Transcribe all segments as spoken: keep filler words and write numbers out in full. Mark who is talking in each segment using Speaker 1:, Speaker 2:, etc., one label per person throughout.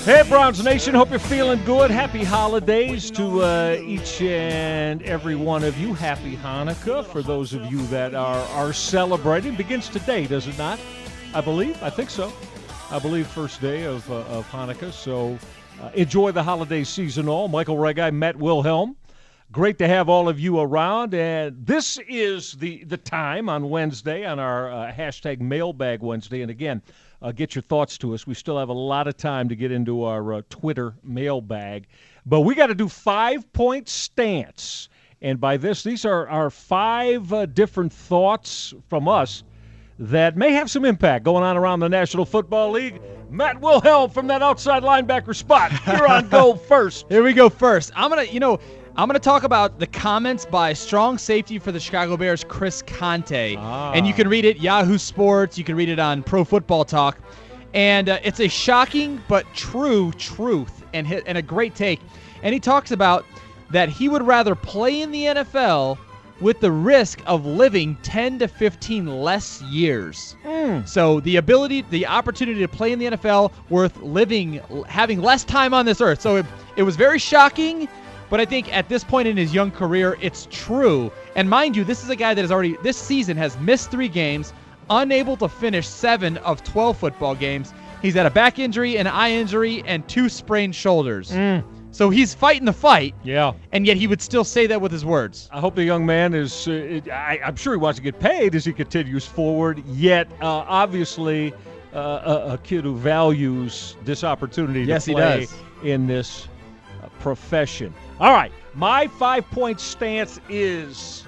Speaker 1: Hey, Browns Nation. Hope you're feeling good. Happy holidays to uh, each and every one of you. Happy Hanukkah for those of you that are, are celebrating. Begins today, does it not? I believe. I think so. I believe first day of, uh, of Hanukkah. So uh, enjoy the holiday season all. Michael Regai, Matt Wilhelm. Great to have all of you around. And this is the, the time on Wednesday on our uh, hashtag Mailbag Wednesday. And again, Uh, get your thoughts to us. We still have a lot of time to get into our uh, Twitter mailbag. But we got to do five-point stance. And by this, these are our five uh, different thoughts from us that may have some impact going on around the National Football League. Matt Wilhelm from that outside linebacker spot. You're on go first.
Speaker 2: Here we go first. I'm going to, you know, I'm going to talk about the comments by strong safety for the Chicago Bears, Chris Conte.
Speaker 1: Ah.
Speaker 2: And you can read it, Yahoo Sports. You can read it on Pro Football Talk. And uh, it's a shocking but true truth and, hit, and a great take. And he talks about that he would rather play in the N F L with the risk of living ten to fifteen less years.
Speaker 1: Mm.
Speaker 2: So the ability, the opportunity to play in the N F L worth living, having less time on this earth. So it, it was very shocking. But I think at this point in his young career, it's true. And mind you, this is a guy that has already, this season, has missed three games, unable to finish seven of twelve football games. He's had a back injury, an eye injury, and two sprained shoulders.
Speaker 1: Mm.
Speaker 2: So he's fighting the fight.
Speaker 1: Yeah.
Speaker 2: And yet he would still say that with his words.
Speaker 1: I hope the young man is, uh, it, I, I'm sure he wants to get paid as he continues forward, yet uh, obviously uh, a, a kid who values this opportunity
Speaker 2: Yes,
Speaker 1: to
Speaker 2: he
Speaker 1: play
Speaker 2: does.
Speaker 1: in this uh, profession. All right, my five-point stance is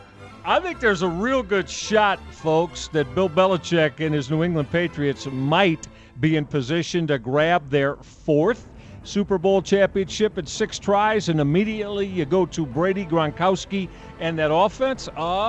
Speaker 1: I think there's a real good shot, folks, that Bill Belichick and his New England Patriots might be in position to grab their fourth Super Bowl championship in six tries, and immediately you go to Brady, Gronkowski, and that offense.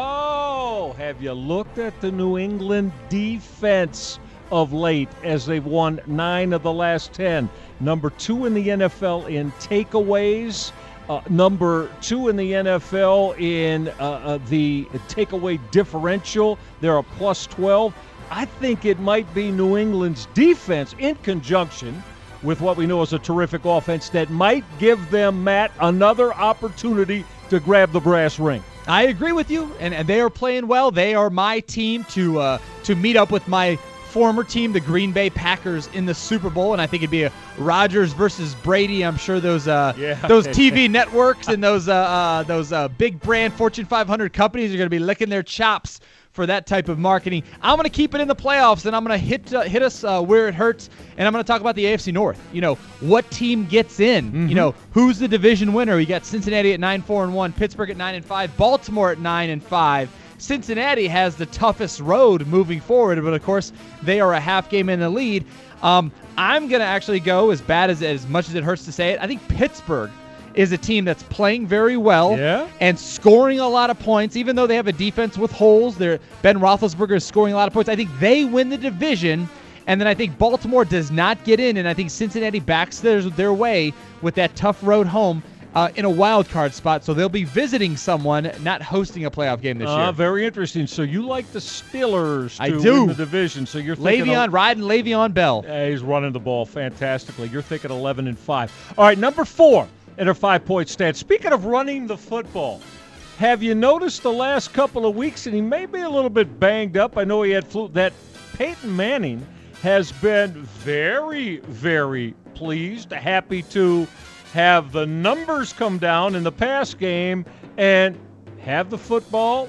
Speaker 1: Oh, have you looked at the New England defense of late as they've won nine of the last ten? Number two in the N F L in takeaways. Uh, number two in the N F L in uh, uh, the takeaway differential. They're a plus twelve. I think it might be New England's defense in conjunction with what we know is a terrific offense that might give them, Matt, another opportunity to grab the brass ring.
Speaker 2: I agree with you, and, and they are playing well. They are my team to uh, to meet up with my former team, the Green Bay Packers, in the Super Bowl, and I think it'd be a Rodgers versus Brady. I'm sure those uh,
Speaker 1: yeah.
Speaker 2: those T V networks and those uh, uh, those uh, big brand Fortune five hundred companies are going to be licking their chops for that type of marketing. I'm going to keep it in the playoffs, and I'm going to hit uh, hit us uh, where it hurts, and I'm going to talk about the A F C North. You know, what team gets in?
Speaker 1: Mm-hmm.
Speaker 2: You know, who's the division winner? We got Cincinnati at nine four and one, Pittsburgh at nine and five, Baltimore at nine and five. Cincinnati has the toughest road moving forward, but of course they are a half game in the lead. Um, I'm going to actually go, as bad as as much as it hurts to say it, I think Pittsburgh is a team that's playing very well
Speaker 1: yeah.
Speaker 2: and scoring a lot of points, even though they have a defense with holes. They're, Ben Roethlisberger is scoring a lot of points. I think they win the division, and then I think Baltimore does not get in, and I think Cincinnati backs their, their way with that tough road home Uh, in a wild card spot, so they'll be visiting someone, not hosting a playoff game this
Speaker 1: uh,
Speaker 2: year.
Speaker 1: Very interesting. So you like the Steelers to
Speaker 2: I do.
Speaker 1: win the division. So you're thinking
Speaker 2: Le'Veon, riding Le'Veon Bell.
Speaker 1: Uh, he's running the ball fantastically. You're thinking eleven and five. All right, number four in our five-point stats. Speaking of running the football, have you noticed the last couple of weeks, and he may be a little bit banged up. I know he had flu. That Peyton Manning has been very, very pleased, happy to have the numbers come down in the pass game and have the football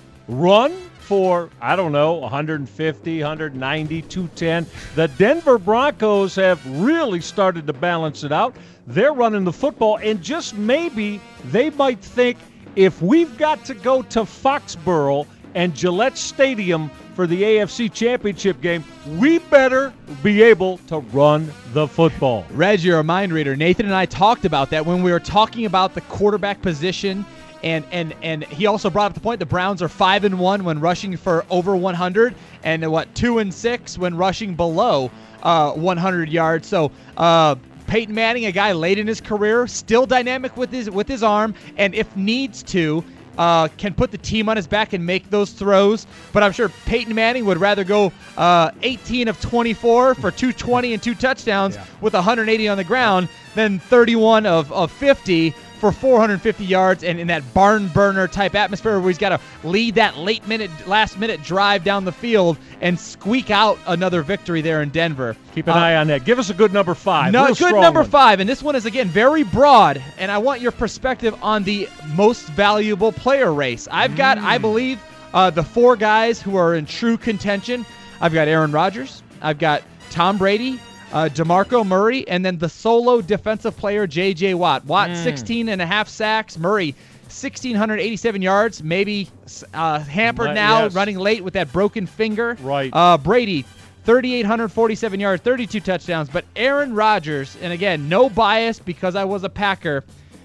Speaker 1: run for, I don't know, one fifty, one ninety, two ten. The Denver Broncos have really started to balance it out. They're running the football, and just maybe they might think, if we've got to go to Foxborough and Gillette Stadium for the A F C Championship game, we better be able to run the football.
Speaker 2: Reg, you're a mind reader. Nathan and I talked about that when we were talking about the quarterback position, and and and he also brought up the point the Browns are five and one when rushing for over one hundred, and what two and six when rushing below uh, one hundred yards. So uh, Peyton Manning, a guy late in his career, still dynamic with his with his arm, and if needs to, uh, can put the team on his back and make those throws. But I'm sure Peyton Manning would rather go uh, eighteen of twenty-four for two twenty and two touchdowns yeah. with one hundred eighty on the ground than thirty-one of, of fifty for four hundred fifty yards and in that barn burner type atmosphere where he's got to lead that late minute, last minute drive down the field and squeak out another victory there in Denver.
Speaker 1: Keep an
Speaker 2: uh,
Speaker 1: eye on that. Give us a good number five.
Speaker 2: No,
Speaker 1: Real
Speaker 2: good
Speaker 1: strong
Speaker 2: number
Speaker 1: one.
Speaker 2: five, and this one is again very broad. And I want your perspective on the most valuable player race. I've got, mm. I believe, uh, the four guys who are in true contention. I've got Aaron Rodgers. I've got Tom Brady. Uh, DeMarco Murray, and then the solo defensive player, J J. Watt. Watt, mm. sixteen and a half sacks. Murray, one thousand six hundred eighty-seven yards, maybe uh, hampered
Speaker 1: But,
Speaker 2: now,
Speaker 1: yes.
Speaker 2: running late with that broken finger.
Speaker 1: Right.
Speaker 2: Uh, Brady, three thousand eight hundred forty-seven yards, thirty-two touchdowns. But Aaron Rodgers, and again, no bias because I was a Packer,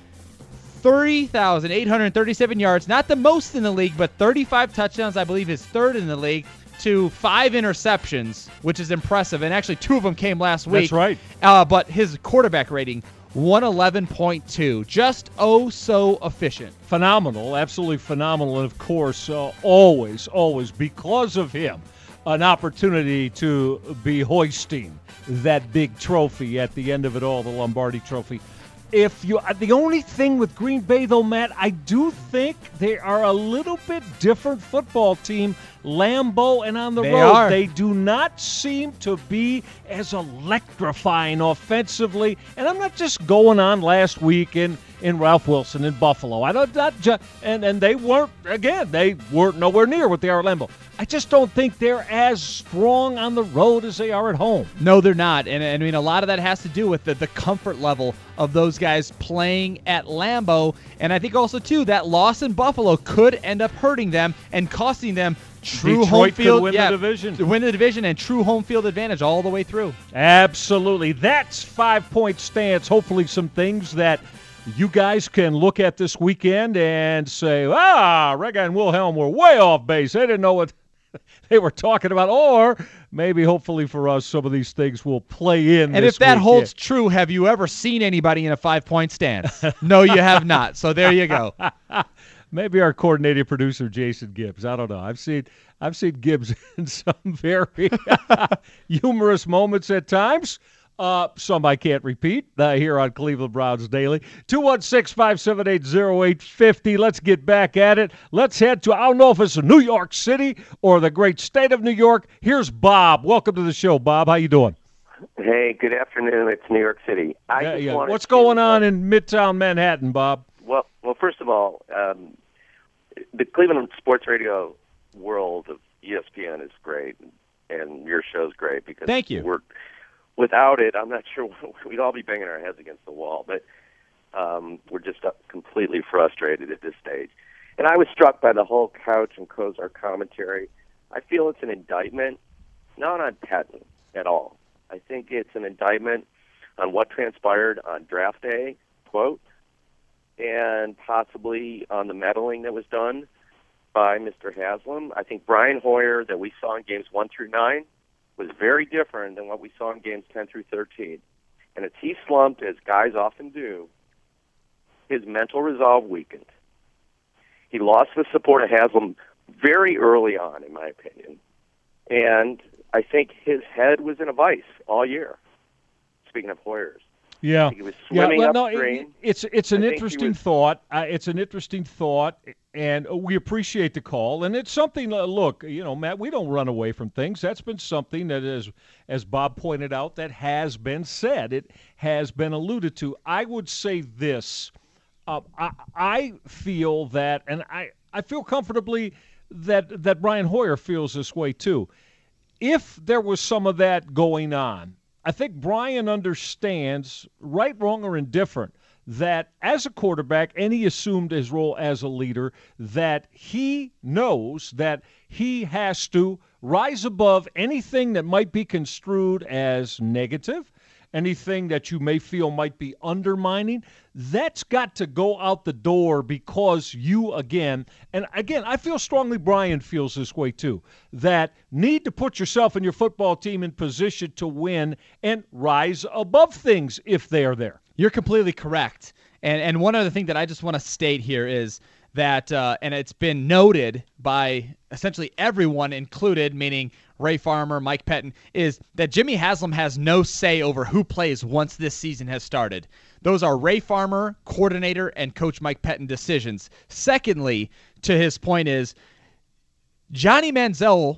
Speaker 2: three thousand eight hundred thirty-seven yards. Not the most in the league, but thirty-five touchdowns, I believe, is third in the league. To five interceptions, which is impressive, and actually two of them came last week.
Speaker 1: That's right.
Speaker 2: Uh, but his quarterback rating, one eleven point two, just oh so efficient.
Speaker 1: Phenomenal, absolutely phenomenal, and of course, uh, always, always, because of him, an opportunity to be hoisting that big trophy at the end of it all, the Lombardi Trophy. If you, the only thing with Green Bay, though, Matt, I do think they are a little bit different football team. Lambeau and on the
Speaker 2: they
Speaker 1: road,
Speaker 2: are.
Speaker 1: they do not seem to be as electrifying offensively. And I'm not just going on last week in, in Ralph Wilson in Buffalo. I don't not just, and and they weren't again. They weren't nowhere near what they are at Lambeau. I just don't think they're as strong on the road as they are at home.
Speaker 2: No, they're not. And, and I mean, a lot of that has to do with the, the comfort level of those guys playing at Lambeau. And I think also, too, that loss in Buffalo could end up hurting them and costing them true
Speaker 1: Detroit
Speaker 2: home field.
Speaker 1: could win
Speaker 2: yeah,
Speaker 1: the division.
Speaker 2: To win the division and true home field advantage all the way through.
Speaker 1: Absolutely. That's five-point stance. Hopefully some things that you guys can look at this weekend and say, ah, Rega and Wilhelm were way off base. They didn't know what they were talking about. Or maybe, hopefully for us, some of these things will play in
Speaker 2: And
Speaker 1: this
Speaker 2: if that
Speaker 1: weekend.
Speaker 2: holds true, have you ever seen anybody in a five-point stance? No, you have not. So there you go.
Speaker 1: Maybe our coordinating producer, Jason Gibbs. I don't know. I've seen I've seen Gibbs in some very humorous moments at times. Uh, some I can't repeat uh, here on Cleveland Browns Daily. two one six, five seven eight, zero eight five zero. Let's get back at it. Let's head to, I don't know if it's New York City or the great state of New York. Here's Bob. Welcome to the show, Bob. How you doing?
Speaker 3: Hey, good afternoon. It's New York City. I
Speaker 1: Yeah,
Speaker 3: just
Speaker 1: yeah.
Speaker 3: wanted
Speaker 1: What's
Speaker 3: to-
Speaker 1: going on in Midtown Manhattan, Bob?
Speaker 3: Well, well, first of all, um, the Cleveland sports radio world of E S P N is great, and your show's great because
Speaker 2: Thank you.
Speaker 3: We're, without it, I'm not sure we'd all be banging our heads against the wall. But um, we're just completely frustrated at this stage. And I was struck by the whole Couch and Kozar commentary. I feel it's an indictment, not on Patton at all. I think it's an indictment on what transpired on draft day, quote, and possibly on the meddling that was done by Mister Haslam. I think Brian Hoyer that we saw in games one through nine was very different than what we saw in games ten through thirteen. And as he slumped, as guys often do, his mental resolve weakened. He lost the support of Haslam very early on, in my opinion. And I think his head was in a vice all year, speaking of Hoyer's.
Speaker 1: Yeah,
Speaker 3: I think he was swimming
Speaker 1: yeah, no,
Speaker 3: upstream.
Speaker 1: it- it's it's an
Speaker 3: I think he
Speaker 1: interesting
Speaker 3: was-
Speaker 1: thought. Uh, it's an interesting thought, and we appreciate the call. And it's something. Uh, look, you know, Matt, we don't run away from things. That's been something that is, as Bob pointed out, that has been said. It has been alluded to. I would say this. Uh, I, I feel that, and I, I feel comfortably that that Brian Hoyer feels this way too. If there was some of that going on, I think Brian understands, right, wrong, or indifferent, that as a quarterback, and he assumed his role as a leader, that he knows that he has to rise above anything that might be construed as negative, anything that you may feel might be undermining. That's got to go out the door because you, again, and again, I feel strongly Brian feels this way too, that need to put yourself and your football team in position to win and rise above things if they are there.
Speaker 2: You're completely correct. And and one other thing that I just want to state here is that, uh, and it's been noted by essentially everyone included, meaning Ray Farmer, Mike Pettin, is that Jimmy Haslam has no say over who plays once this season has started. Those are Ray Farmer, coordinator, and Coach Mike Pettin decisions. Secondly, to his point is, Johnny Manziel,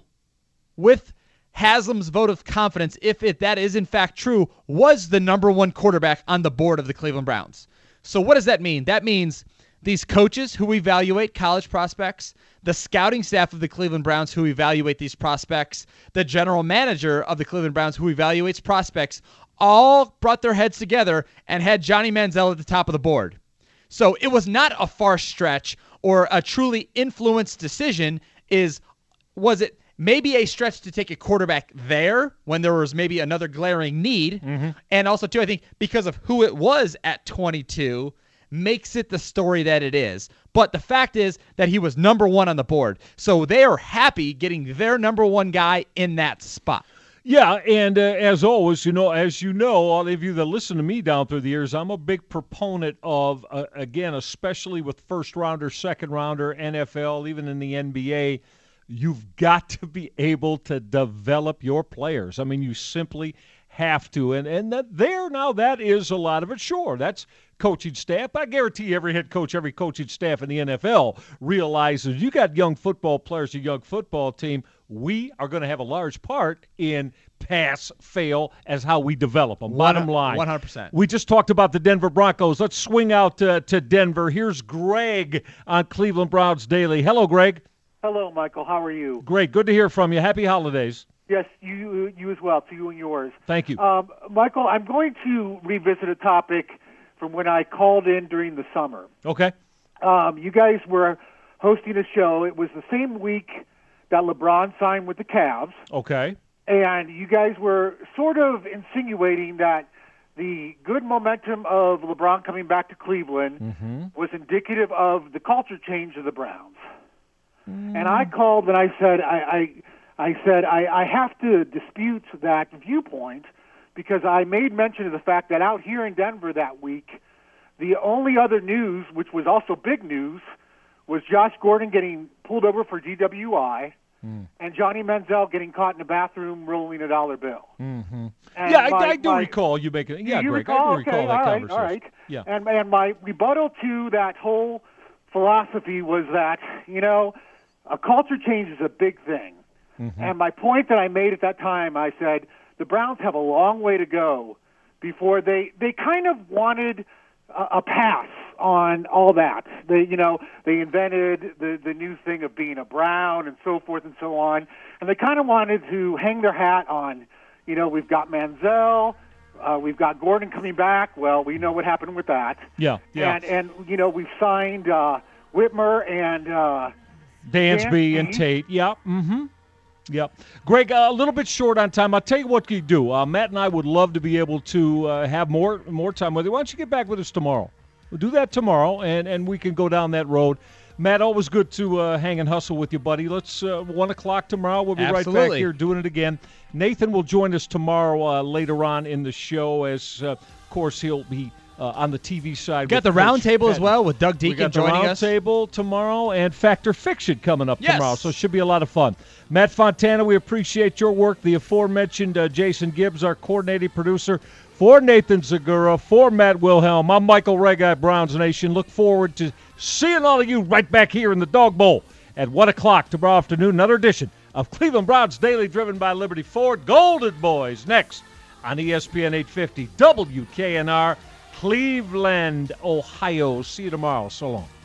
Speaker 2: with Haslam's vote of confidence, if it, that is in fact true, was the number one quarterback on the board of the Cleveland Browns. So what does that mean? That means these coaches who evaluate college prospects, the scouting staff of the Cleveland Browns who evaluate these prospects, the general manager of the Cleveland Browns who evaluates prospects, all brought their heads together and had Johnny Manziel at the top of the board. So it was not a far stretch or a truly influenced decision. Is was it maybe a stretch to take a quarterback there when there was maybe another glaring need? Mm-hmm. And also, too, I think because of who it was at twenty-two makes it the story that it is. But the fact is that he was number one on the board. So they are happy getting their number one guy in that spot.
Speaker 1: Yeah, and uh, as always, you know, as you know, all of you that listen to me down through the years, I'm a big proponent of, uh, again, especially with first rounder, second rounder, N F L, even in the N B A, you've got to be able to develop your players. I mean, you simply have to. And and that there now, that is a lot of it. Sure, that's coaching staff. I guarantee every head coach, every coaching staff in the N F L realizes you got young football players, a young football team. We are going to have a large part in pass, fail as how we develop them. Bottom line.
Speaker 2: one hundred percent.
Speaker 1: We just talked about the Denver Broncos. Let's swing out to, to Denver. Here's Greg on Cleveland Browns Daily. Hello, Greg.
Speaker 4: Hello, Michael. How are you?
Speaker 1: Great. Good to hear from you. Happy holidays.
Speaker 4: Yes, you you as well, to you and yours.
Speaker 1: Thank you.
Speaker 4: Um, Michael, I'm going to revisit a topic from when I called in during the summer.
Speaker 1: Okay.
Speaker 4: Um, you guys were hosting a show. It was the same week that LeBron signed with the Cavs.
Speaker 1: Okay.
Speaker 4: And you guys were sort of insinuating that the good momentum of LeBron coming back to Cleveland mm-hmm. was indicative of the culture change of the Browns. Mm. And I called and I said, I, I, I said, I, I have to dispute that viewpoint because I made mention of the fact that out here in Denver that week, the only other news, which was also big news, was Josh Gordon getting pulled over for D W I mm. and Johnny Manziel getting caught in a bathroom rolling a dollar bill.
Speaker 1: Mm-hmm. Yeah, my, I, I do my, recall you making. Yeah,
Speaker 4: you
Speaker 1: Greg,
Speaker 4: recall?
Speaker 1: I do recall
Speaker 4: okay,
Speaker 1: that
Speaker 4: all right,
Speaker 1: conversation.
Speaker 4: All right.
Speaker 1: Yeah.
Speaker 4: And and my rebuttal to that whole philosophy was that you know a culture change is a big thing. Mm-hmm. And my point that I made at that time, I said the Browns have a long way to go before they they kind of wanted a, a pass on all that. They, you know, they invented the, the new thing of being a Brown and so forth and so on. And they kind of wanted to hang their hat on, you know, we've got Manziel, uh, we've got Gordon coming back. Well, we know what happened with that.
Speaker 1: Yeah, yeah.
Speaker 4: And, and you know, we've signed uh, Whitmer and uh,
Speaker 1: Dansby, Dansby and Tate. Yeah, mm-hmm. Yep. Greg, uh, a little bit short on time. I'll tell you what you do. Uh, Matt and I would love to be able to uh, have more more time with you. Why don't you get back with us tomorrow? We'll do that tomorrow, and, and we can go down that road. Matt, always good to uh, hang and hustle with you, buddy. Let's uh, one o'clock tomorrow. We'll be
Speaker 2: Absolutely.
Speaker 1: right back here doing it again. Nathan will join us tomorrow uh, later on in the show as, uh, of course, he'll be uh, on the T V side.
Speaker 2: Got the round table as well with Doug Deacon joining us.
Speaker 1: We got the round table tomorrow and Factor Fiction coming up
Speaker 2: yes.
Speaker 1: tomorrow, so it should be a lot of fun. Matt Fontana, we appreciate your work. The aforementioned uh, Jason Gibbs, our coordinating producer. For Nathan Zagura, for Matt Wilhelm, I'm Michael Regai, Browns Nation. Look forward to seeing all of you right back here in the Dog Bowl at one o'clock tomorrow afternoon. Another edition of Cleveland Browns Daily, driven by Liberty Ford. Golden Boys next on E S P N eight fifty W K N R, Cleveland, Ohio. See you tomorrow. So long.